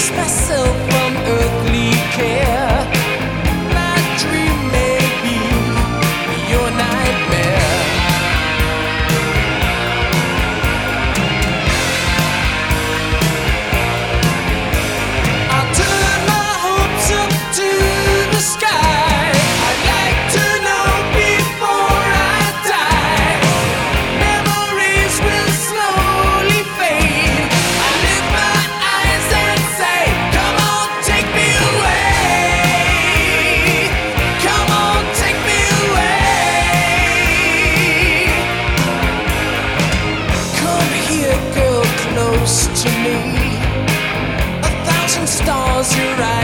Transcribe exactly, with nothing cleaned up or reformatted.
myself from earthly care. My dream may be your nightmare. I'll turn my hopes up to the sky. I'd like to know before I die. Memories will slowly fade. I lift my eyes and say, come on, take me away. Come on, take me away. Come here, girl, close to me. A thousand stars, your eyes.